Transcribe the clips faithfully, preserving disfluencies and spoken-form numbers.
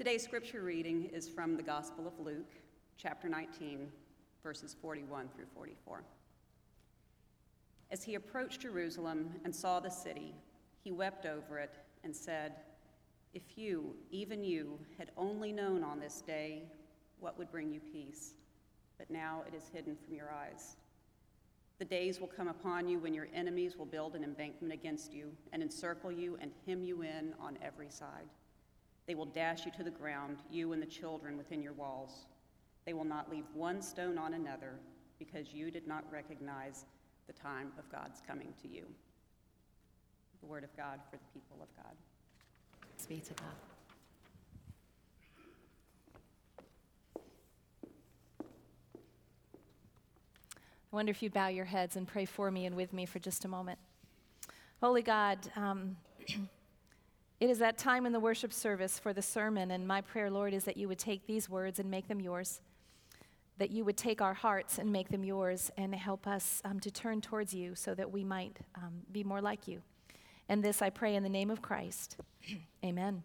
Today's scripture reading is from the Gospel of Luke, chapter nineteen, verses forty-one through forty-four. As he approached Jerusalem and saw the city, he wept over it and said, "If you, even you, had only known on this day what would bring you peace, but now it is hidden from your eyes. The days will come upon you when your enemies will build an embankment against you and encircle you and hem you in on every side. They will dash you to the ground, you and the children within your walls. They will not leave one stone on another, because you did not recognize the time of God's coming to you." The word of God for the people of God. Thanks be to God. I wonder if you'd bow your heads and pray for me and with me for just a moment. Holy God, um, it is that time in the worship service for the sermon, and my prayer, Lord, is that you would take these words and make them yours, that you would take our hearts and make them yours and help us um, to turn towards you so that we might um, be more like you. And this I pray in the name of Christ. Amen.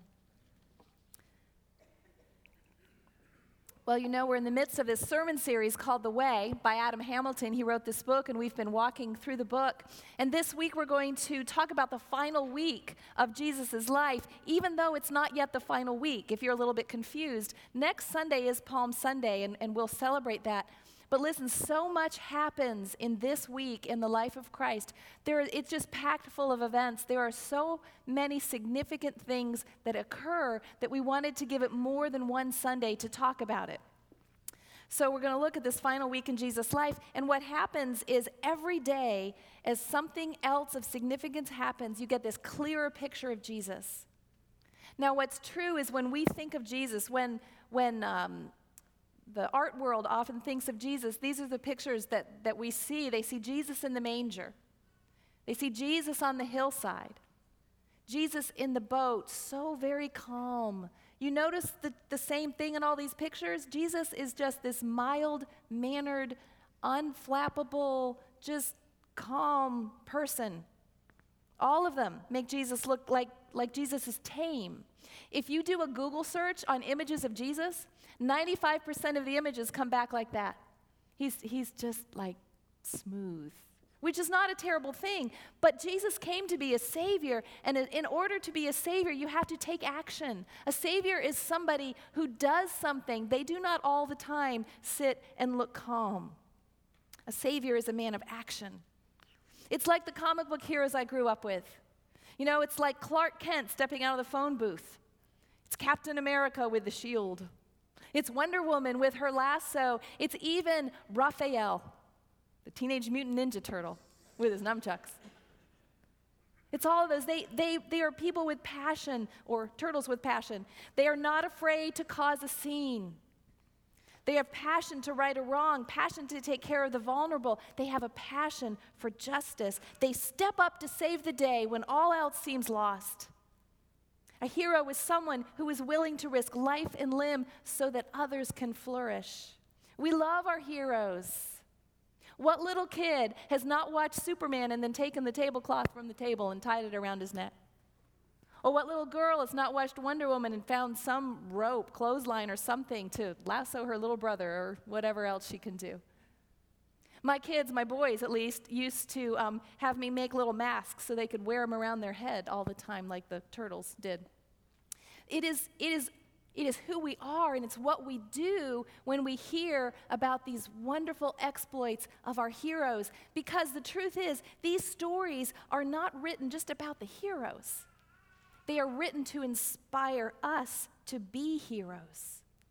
Well, you know, we're in the midst of this sermon series called The Way by Adam Hamilton. He wrote this book, and we've been walking through the book. And this week we're going to talk about the final week of Jesus' life, even though it's not yet the final week. If you're a little bit confused, next Sunday is Palm Sunday, and, and we'll celebrate that. But listen, so much happens in this week in the life of Christ. There, it's just packed full of events. There are so many significant things that occur that we wanted to give it more than one Sunday to talk about it. So we're going to look at this final week in Jesus' life, and what happens is every day as something else of significance happens, you get this clearer picture of Jesus. Now what's true is when we think of Jesus, when, when um, the art world often thinks of Jesus, these are the pictures that, that we see. They see Jesus in the manger. They see Jesus on the hillside. Jesus in the boat, so very calm. You notice the, the same thing in all these pictures? Jesus is just this mild-mannered, unflappable, just calm person. All of them make Jesus look like, like Jesus is tame. If you do a Google search on images of Jesus, ninety-five percent of the images come back like that. He's, he's just like smooth, which is not a terrible thing. But Jesus came to be a savior, and in order to be a savior, you have to take action. A savior is somebody who does something. They do not all the time sit and look calm. A savior is a man of action. It's like the comic book heroes I grew up with. You know, it's like Clark Kent stepping out of the phone booth. It's Captain America with the shield. It's Wonder Woman with her lasso. It's even Raphael, the Teenage Mutant Ninja Turtle, with his nunchucks. It's all of those. They, they, they are people with passion, or turtles with passion. They are not afraid to cause a scene. They have passion to right a wrong, passion to take care of the vulnerable. They have a passion for justice. They step up to save the day when all else seems lost. A hero is someone who is willing to risk life and limb so that others can flourish. We love our heroes. What little kid has not watched Superman and then taken the tablecloth from the table and tied it around his neck? Or what little girl has not watched Wonder Woman and found some rope, clothesline, or something to lasso her little brother or whatever else she can do? My kids, my boys at least, used to um, have me make little masks so they could wear them around their head all the time like the turtles did. It is, it is, it is who we are, and it's what we do when we hear about these wonderful exploits of our heroes, because the truth is, these stories are not written just about the heroes. They are written to inspire us to be heroes.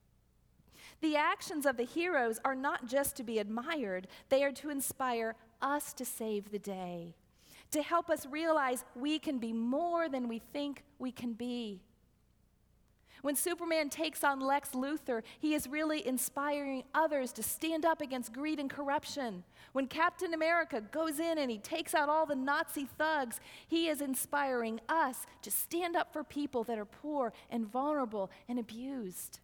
The actions of the heroes are not just to be admired, they are to inspire us to save the day, to help us realize we can be more than we think we can be. When Superman takes on Lex Luthor, he is really inspiring others to stand up against greed and corruption. When Captain America goes in and he takes out all the Nazi thugs, he is inspiring us to stand up for people that are poor and vulnerable and abused.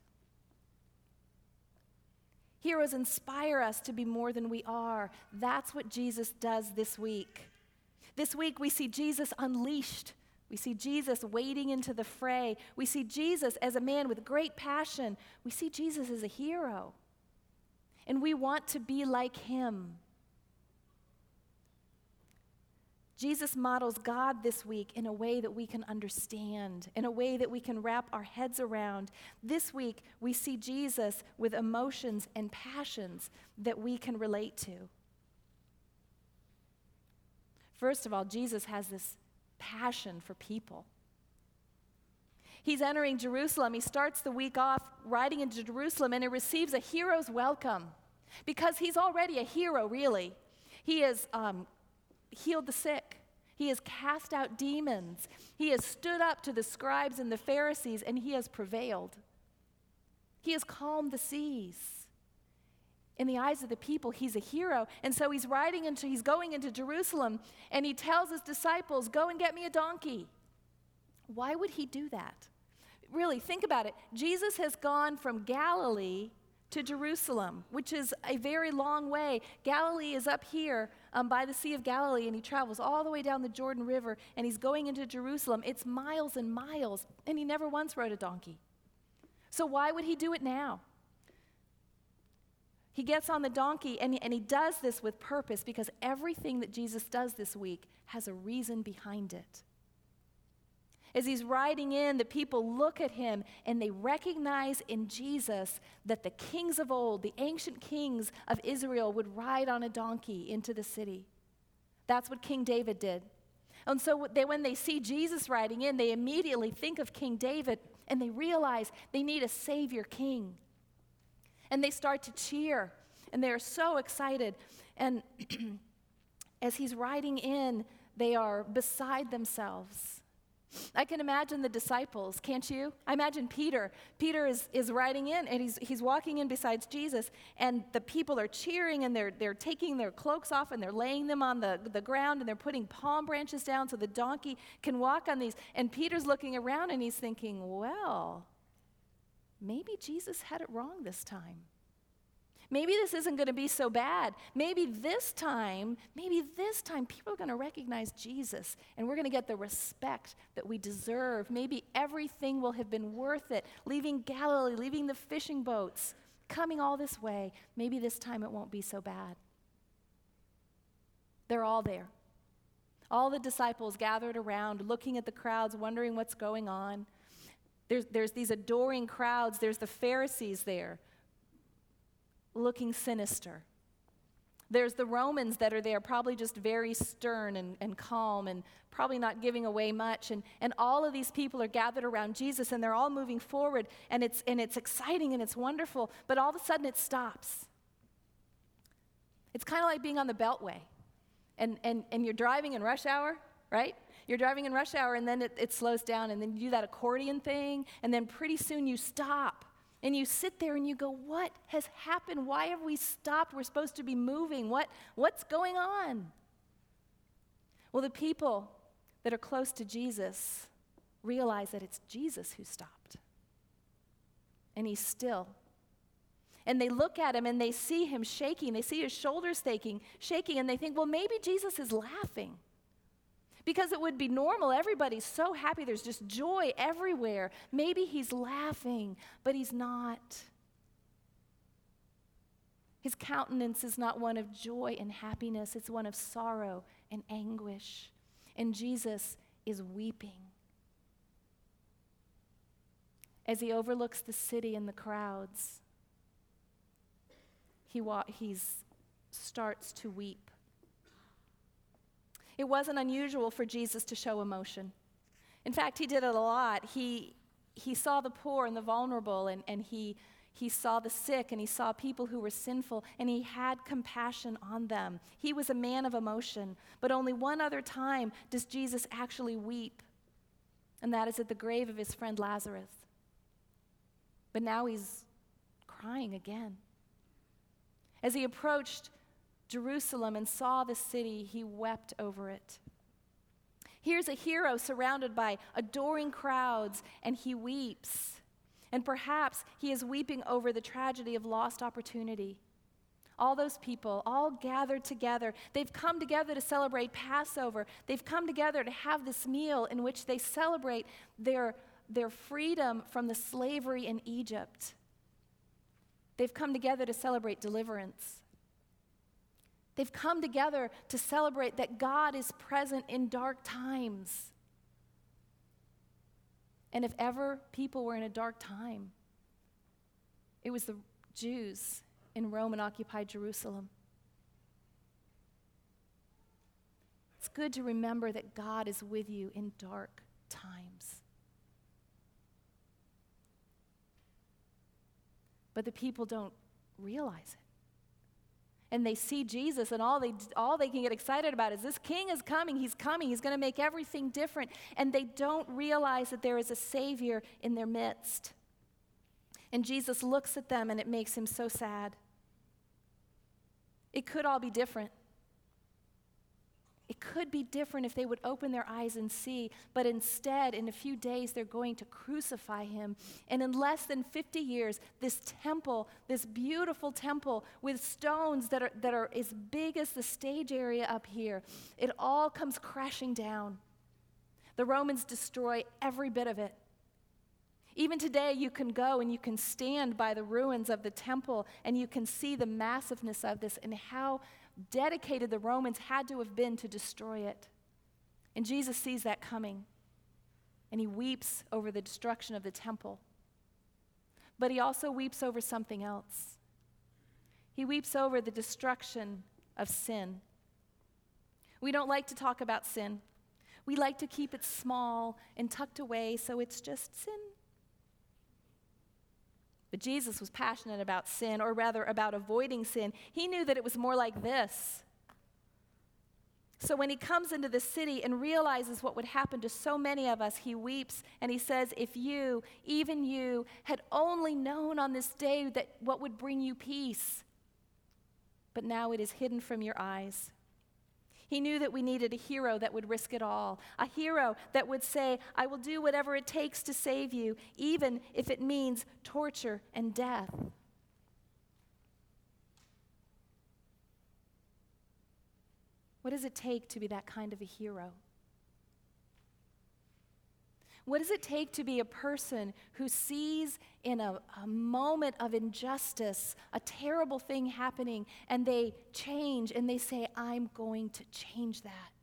Heroes inspire us to be more than we are. That's what Jesus does this week. This week we see Jesus unleashed We see Jesus wading into the fray. We see Jesus as a man with great passion. We see Jesus as a hero. And we want to be like him. Jesus models God this week in a way that we can understand, in a way that we can wrap our heads around. This week, we see Jesus with emotions and passions that we can relate to. First of all, Jesus has this passion for people. He's entering Jerusalem. He starts the week off riding into Jerusalem, and he receives a hero's welcome because he's already a hero, really. He has um, healed the sick. He has cast out demons. He has stood up to the scribes and the Pharisees, and he has prevailed. He has calmed the seas. In the eyes of the people, he's a hero. And so he's riding into, he's going into Jerusalem, and he tells his disciples, go and get me a donkey. Why would he do that? Really, think about it. Jesus has gone from Galilee to Jerusalem, which is a very long way. Galilee is up here um, by the Sea of Galilee, and he travels all the way down the Jordan River, and he's going into Jerusalem. It's miles and miles, and he never once rode a donkey. So why would he do it now? He gets on the donkey, and he, and he does this with purpose because everything that Jesus does this week has a reason behind it. As he's riding in, the people look at him, and they recognize in Jesus that the kings of old, the ancient kings of Israel, would ride on a donkey into the city. That's what King David did. And so they, when they see Jesus riding in, they immediately think of King David, and they realize they need a Savior king. And they start to cheer, and they're so excited. And as he's riding in, they are beside themselves. I can imagine the disciples, can't you? I imagine Peter. Peter is, is riding in, and he's, he's walking in beside Jesus, and the people are cheering, and they're, they're taking their cloaks off, and they're laying them on the, the ground, and they're putting palm branches down so the donkey can walk on these. And Peter's looking around, and he's thinking, well, maybe Jesus had it wrong this time. Maybe this isn't going to be so bad. Maybe this time, maybe this time people are going to recognize Jesus, and we're going to get the respect that we deserve. Maybe everything will have been worth it. Leaving Galilee, leaving the fishing boats, coming all this way. Maybe this time it won't be so bad. They're all there. All the disciples gathered around, looking at the crowds, wondering what's going on. There's, there's these adoring crowds. There's the Pharisees there, looking sinister. There's the Romans that are there, probably just very stern and, and calm and probably not giving away much. And, and all of these people are gathered around Jesus, and they're all moving forward, and it's, and it's exciting and it's wonderful, but all of a sudden it stops. It's kind of like being on the Beltway, and, and, and you're driving in rush hour, right? You're driving in rush hour, and then it, it slows down, and then you do that accordion thing, and then pretty soon you stop. And you sit there and you go, what has happened? Why have we stopped? We're supposed to be moving. What, what's going on? Well, the people that are close to Jesus realize that it's Jesus who stopped. And he's still. And they look at him and they see him shaking. They see his shoulders shaking, shaking, and they think, well, maybe Jesus is laughing. Because it would be normal. Everybody's so happy. There's just joy everywhere. Maybe he's laughing, but he's not. His countenance is not one of joy and happiness. It's one of sorrow and anguish. And Jesus is weeping. As he overlooks the city and the crowds, he wa- he's starts to weep. It wasn't unusual for Jesus to show emotion. In fact, he did it a lot. He, he saw the poor and the vulnerable, and, and he, he saw the sick, and he saw people who were sinful, and he had compassion on them. He was a man of emotion. But only one other time does Jesus actually weep, and that is at the grave of his friend Lazarus. But now he's crying again. As he approached Jerusalem and saw the city, he wept over it. Here's a hero surrounded by adoring crowds, and he weeps. And perhaps he is weeping over the tragedy of lost opportunity. all those people, all gathered together. They've come together to celebrate Passover. They've come together to have this meal in which they celebrate their, their freedom from the slavery in Egypt. They've come together to celebrate deliverance. They've come together to celebrate that God is present in dark times. And if ever people were in a dark time, it was the Jews in Roman-occupied Jerusalem. It's good to remember that God is with you in dark times. But the people don't realize it. And they see Jesus, and all they, all they can get excited about is this king is coming, he's coming, he's going to make everything different. And they don't realize that there is a Savior in their midst. And Jesus looks at them, and it makes him so sad. It could all be different. It could be different if they would open their eyes and see, but instead, in a few days, they're going to crucify him. And in less than fifty years, this temple, this beautiful temple with stones that are, that are as big as the stage area up here, it all comes crashing down. The Romans destroy every bit of it. Even today, you can go and you can stand by the ruins of the temple, and you can see the massiveness of this and how dedicated the Romans had to have been to destroy it. And Jesus sees that coming, and he weeps over the destruction of the temple. But he also weeps over something else. He weeps over the destruction of sin. We don't like to talk about sin. We like to keep it small and tucked away so it's just sin. But Jesus was passionate about sin, or rather about avoiding sin. He knew that it was more like this. So when he comes into the city and realizes what would happen to so many of us, he weeps and he says, if you, even you, had only known on this day that what would bring you peace, but now it is hidden from your eyes. He knew that we needed a hero that would risk it all, a hero that would say, I will do whatever it takes to save you, even if it means torture and death. What does it take to be that kind of a hero? What does it take to be a person who sees in a, a moment of injustice a terrible thing happening, and they change and they say, I'm going to change that?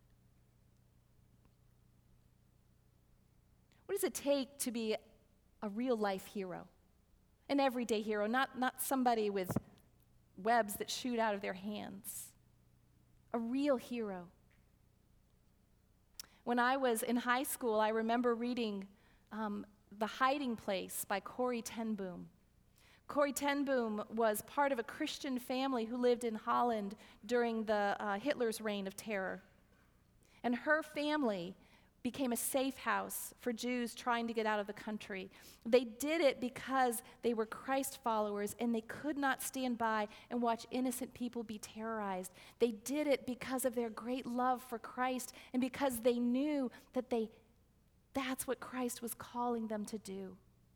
What does it take to be a real life hero? An everyday hero, not, not somebody with webs that shoot out of their hands. A real hero. When I was in high school, I remember reading um, The Hiding Place by Corrie ten Boom. Corrie ten Boom was part of a Christian family who lived in Holland during the uh, Hitler's reign of terror. And her family became a safe house for Jews trying to get out of the country. They did it because they were Christ followers, and they could not stand by and watch innocent people be terrorized. They did it because of their great love for Christ, and because they knew that they that's what Christ was calling them to do.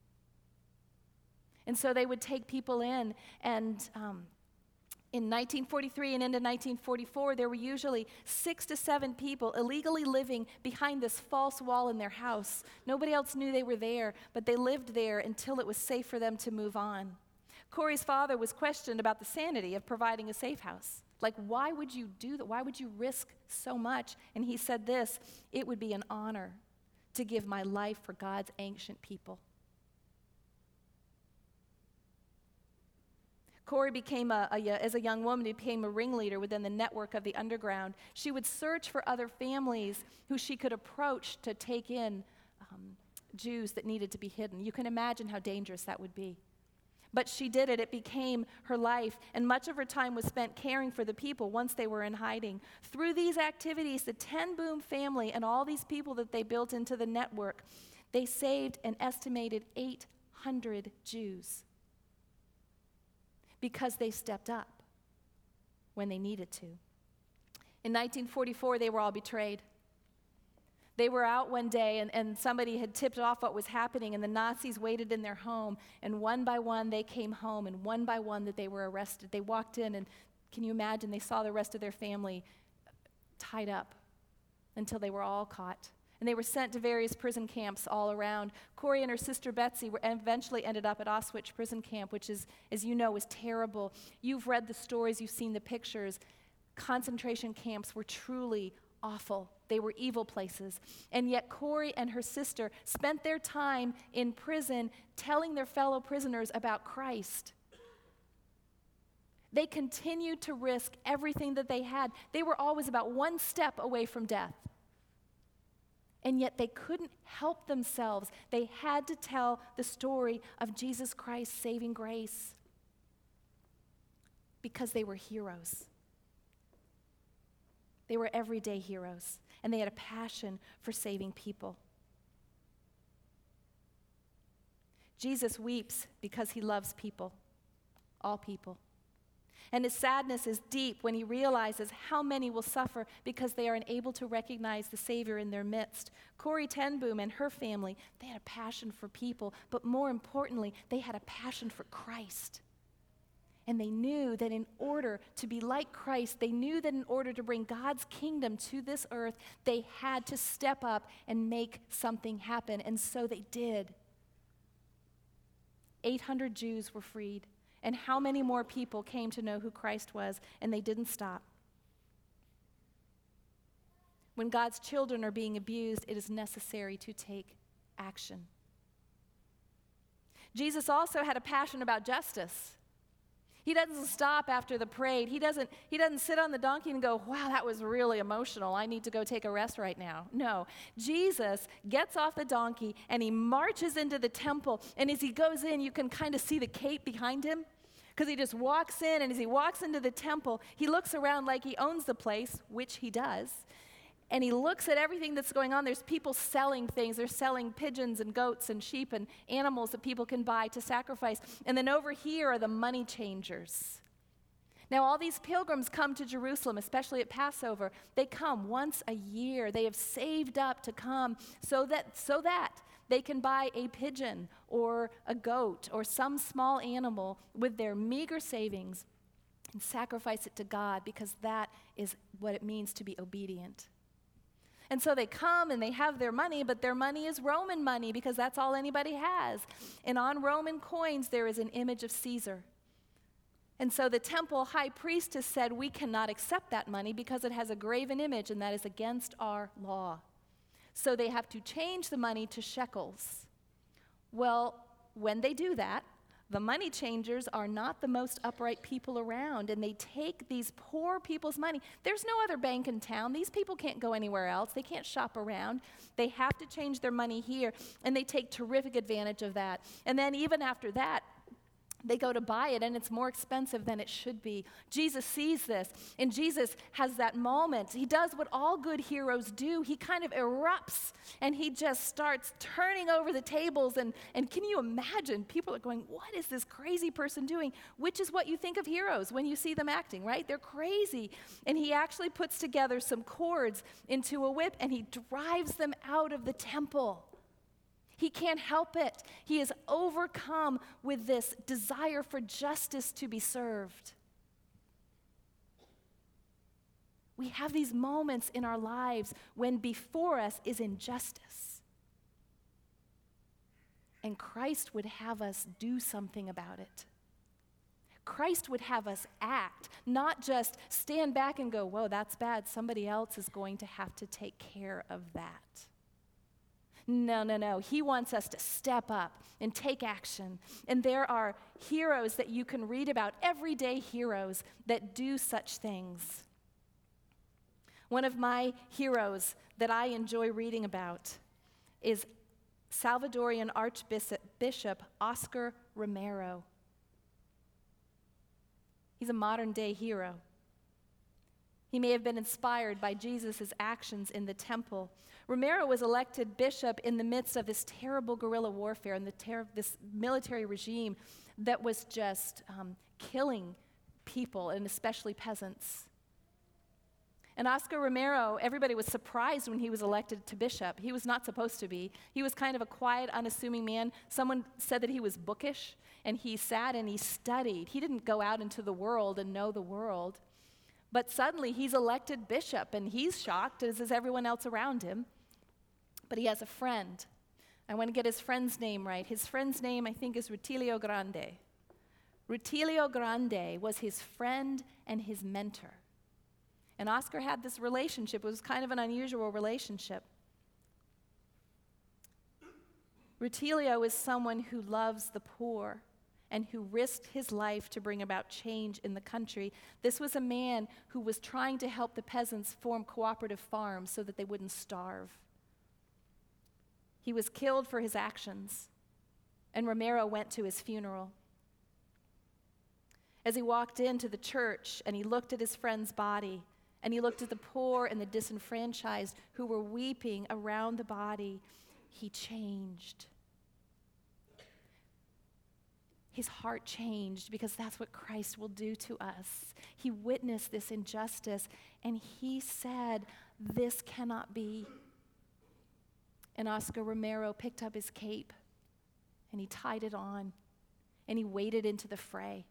And so they would take people in, and um, in nineteen forty-three and into nineteen forty-four, there were usually six to seven people illegally living behind this false wall in their house. Nobody else knew they were there, but they lived there until it was safe for them to move on. Corrie's father was questioned about the sanity of providing a safe house. Like, why would you do that? Why would you risk so much? And he said this, it would be an honor to give my life for God's ancient people. Corrie became, a, a, as a young woman, became a ringleader within the network of the underground. She would search for other families who she could approach to take in um, Jews that needed to be hidden. You can imagine how dangerous that would be. But she did it. It became her life, and much of her time was spent caring for the people once they were in hiding. Through these activities, the ten Boom family and all these people that they built into the network, they saved an estimated eight hundred Jews. Because they stepped up when they needed to. In nineteen forty-four, they were all betrayed. They were out one day, and, and somebody had tipped off what was happening, and the Nazis waited in their home, and one by one they came home, and one by one that they were arrested. They walked in, and Can you imagine? They saw the rest of their family tied up until they were all caught. And they were sent to various prison camps all around. Corrie and her sister Betsy were eventually ended up at Auschwitz prison camp, which is, as you know, was terrible. You've read the stories, you've seen the pictures. Concentration camps were truly awful. They were evil places. And yet Corrie and her sister spent their time in prison telling their fellow prisoners about Christ. They continued to risk everything that they had. They were always about one step away from death. And yet they couldn't help themselves. They had to tell the story of Jesus Christ's saving grace because they were heroes. They were everyday heroes, and they had a passion for saving people. Jesus weeps because he loves people, all people. And his sadness is deep when he realizes how many will suffer because they are unable to recognize the Savior in their midst. Corrie ten Boom and her family, they had a passion for people, but more importantly, they had a passion for Christ. And they knew that in order to be like Christ, they knew that in order to bring God's kingdom to this earth, they had to step up and make something happen. And so they did. eight hundred Jews were freed. And how many more people came to know who Christ was, and they didn't stop. When God's children are being abused, it is necessary to take action. Jesus also had a passion about justice. He doesn't stop after the parade. He doesn't, he doesn't sit on the donkey and go, wow, that was really emotional. I need to go take a rest right now. No, Jesus gets off the donkey and he marches into the temple. And as he goes in, you can kind of see the cape behind him because he just walks in. And as he walks into the temple, he looks around like he owns the place, which he does. And he looks at everything that's going on. There's people selling things. They're selling pigeons and goats and sheep and animals that people can buy to sacrifice. And then over here are the money changers. Now, all these pilgrims come to Jerusalem, especially at Passover. They come once a year. They have saved up to come so that, so that they can buy a pigeon or a goat or some small animal with their meager savings and sacrifice it to God, because that is what it means to be obedient. And so they come and they have their money, but their money is Roman money because that's all anybody has. And on Roman coins, there is an image of Caesar. And so the temple high priestess said, we cannot accept that money because it has a graven image, and that is against our law. So they have to change the money to shekels. Well, when they do that, the money changers are not the most upright people around, and they take these poor people's money. There's no other bank in town. These people can't go anywhere else. They can't shop around. They have to change their money here, and they take terrific advantage of that. And then even after that, they go to buy it, and it's more expensive than it should be. Jesus sees this, and Jesus has that moment. He does what all good heroes do. He kind of erupts, and he just starts turning over the tables. And, and can you imagine? People are going, what is this crazy person doing? Which is what you think of heroes when you see them acting, right? They're crazy. And he actually puts together some cords into a whip, and he drives them out of the temple. He can't help it. He is overcome with this desire for justice to be served. We have these moments in our lives when before us is injustice. And Christ would have us do something about it. Christ would have us act, not just stand back and go, whoa, that's bad. Somebody else is going to have to take care of that. No, no, no. He wants us to step up and take action. And there are heroes that you can read about, everyday heroes that do such things. One of my heroes that I enjoy reading about is Salvadorian Archbishop Oscar Romero. He's a modern-day hero. He may have been inspired by Jesus' actions in the temple. Romero was elected bishop in the midst of this terrible guerrilla warfare and the ter- this military regime that was just um, killing people, and especially peasants. And Oscar Romero, everybody was surprised when he was elected to bishop. He was not supposed to be. He was kind of a quiet, unassuming man. Someone said that he was bookish, and he sat and he studied. He didn't go out into the world and know the world. But suddenly he's elected bishop, and he's shocked, as is everyone else around him. But he has a friend. I want to get his friend's name right. His friend's name, I think, is Rutilio Grande. Rutilio Grande was his friend and his mentor. And Oscar had this relationship. It was kind of an unusual relationship. Rutilio is someone who loves the poor and who risked his life to bring about change in the country. This was a man who was trying to help the peasants form cooperative farms so that they wouldn't starve. He was killed for his actions, and Romero went to his funeral. As he walked into the church and he looked at his friend's body, and he looked at the poor and the disenfranchised who were weeping around the body, he changed. His heart changed because that's what Christ will do to us. He witnessed this injustice, and he said, "This cannot be." And Oscar Romero picked up his cape, and he tied it on, and he waded into the fray.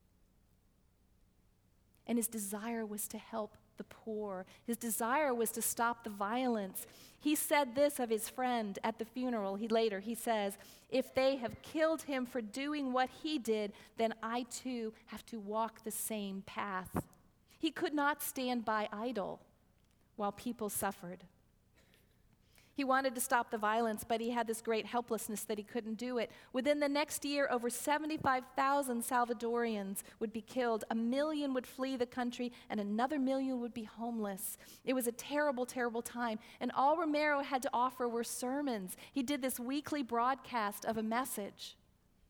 And his desire was to help the poor. His desire was to stop the violence. He said this of his friend at the funeral. He later, he says, "If they have killed him for doing what he did, then I too have to walk the same path." He could not stand by idle while people suffered. He wanted to stop the violence, but he had this great helplessness that he couldn't do it. Within the next year, over seventy-five thousand Salvadorians would be killed. A million would flee the country, and another million would be homeless. It was a terrible, terrible time. And all Romero had to offer were sermons. He did this weekly broadcast of a message.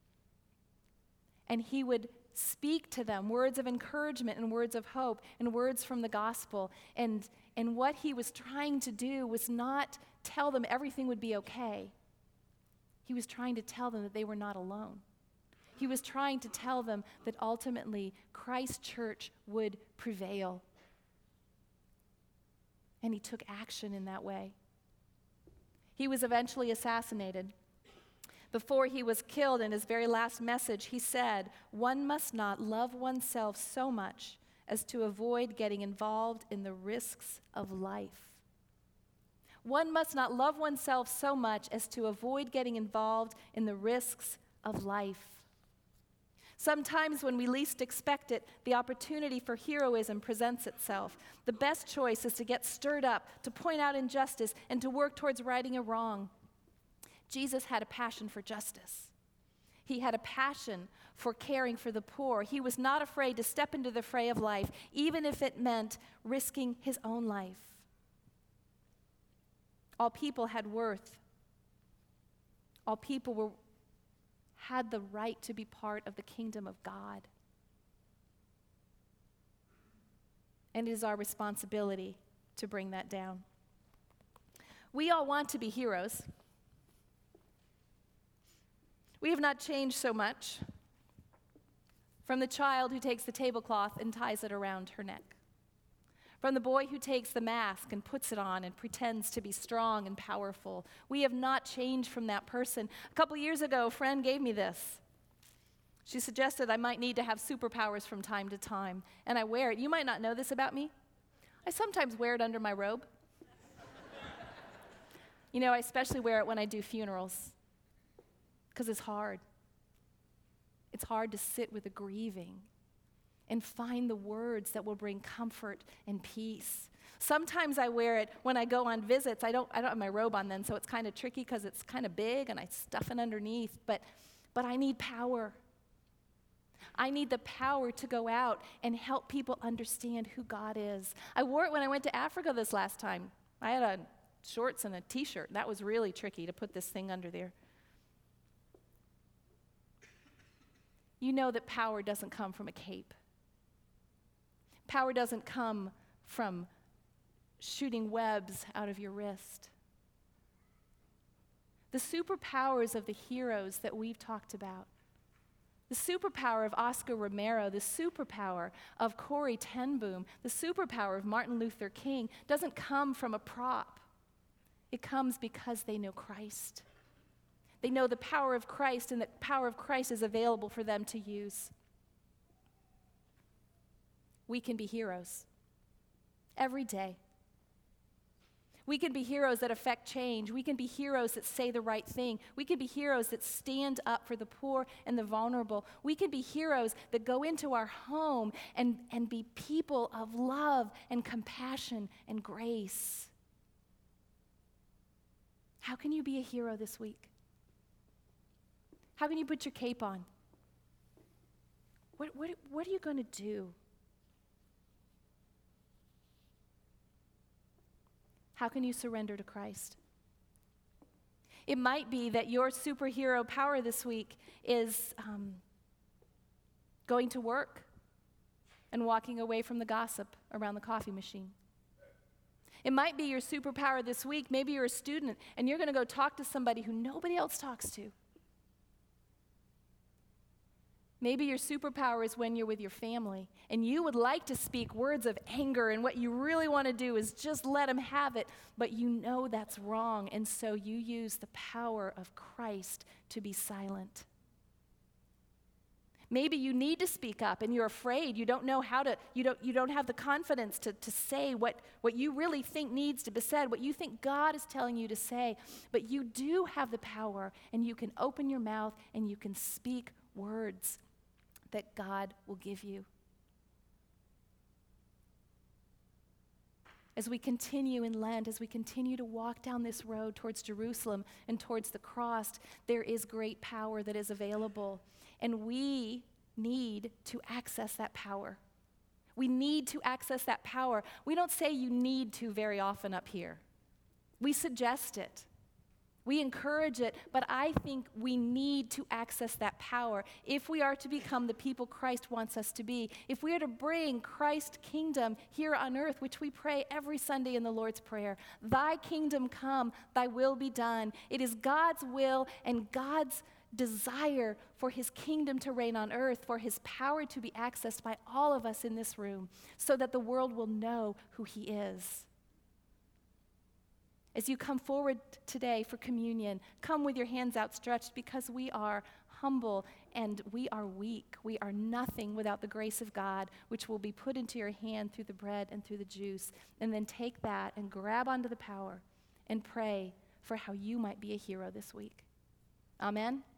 And he would speak to them words of encouragement and words of hope and words from the gospel. And, and what he was trying to do was not tell them everything would be okay. He was trying to tell them that they were not alone. He was trying to tell them that ultimately Christ's church would prevail. And he took action in that way. He was eventually assassinated. Before he was killed, in his very last message, he said, "One must not love oneself so much as to avoid getting involved in the risks of life." One must not love oneself so much as to avoid getting involved in the risks of life. Sometimes when we least expect it, the opportunity for heroism presents itself. The best choice is to get stirred up, to point out injustice, and to work towards righting a wrong. Jesus had a passion for justice. He had a passion for caring for the poor. He was not afraid to step into the fray of life, even if it meant risking his own life. All people had worth. All people were, had the right to be part of the kingdom of God. And it is our responsibility to bring that down. We all want to be heroes. We have not changed so much from the child who takes the tablecloth and ties it around her neck, from the boy who takes the mask and puts it on and pretends to be strong and powerful. We have not changed from that person. A couple years ago, a friend gave me this. She suggested I might need to have superpowers from time to time, and I wear it. You might not know this about me. I sometimes wear it under my robe. You know, I especially wear it when I do funerals, because it's hard. It's hard to sit with the grieving and find the words that will bring comfort and peace. Sometimes I wear it when I go on visits. I don't, I don't have my robe on then, so it's kind of tricky because it's kind of big and I stuff it underneath, but, but I need power. I need the power to go out and help people understand who God is. I wore it when I went to Africa this last time. I had a shorts and a t-shirt. That was really tricky to put this thing under there. You know that power doesn't come from a cape. Power doesn't come from shooting webs out of your wrist. The superpowers of the heroes that we've talked about The superpower of Oscar Romero, the superpower of Corrie ten Boom, the superpower of Martin Luther King doesn't come from a prop. It comes because they know Christ. They know the power of Christ, and the power of Christ is available for them to use. We can be heroes every day. We can be heroes that affect change. We can be heroes that say the right thing. We can be heroes that stand up for the poor and the vulnerable. We can be heroes that go into our home and, and be people of love and compassion and grace. How can you be a hero this week? How can you put your cape on? What, what, what are you going to do? How can you surrender to Christ? It might be that your superhero power this week is um, going to work and walking away from the gossip around the coffee machine. It might be your superpower this week. Maybe you're a student and you're going to go talk to somebody who nobody else talks to. Maybe your superpower is when you're with your family and you would like to speak words of anger, and what you really want to do is just let them have it, but you know that's wrong, and so you use the power of Christ to be silent. Maybe you need to speak up and you're afraid. You don't know how to, you don't, you don't have the confidence to, to say what, what you really think needs to be said, what you think God is telling you to say, but you do have the power, and you can open your mouth and you can speak words that God will give you. As we continue in Lent, as we continue to walk down this road towards Jerusalem and towards the cross, there is great power that is available, and we need to access that power. We need to access that power. We don't say you need to very often up here. We suggest it. We encourage it, but I think we need to access that power if we are to become the people Christ wants us to be. If we are to bring Christ's kingdom here on earth, which we pray every Sunday in the Lord's Prayer, thy kingdom come, thy will be done. It is God's will and God's desire for his kingdom to reign on earth, for his power to be accessed by all of us in this room, so that the world will know who he is. As you come forward today for communion, come with your hands outstretched, because we are humble and we are weak. We are nothing without the grace of God, which will be put into your hand through the bread and through the juice. And then take that and grab onto the power and pray for how you might be a hero this week. Amen.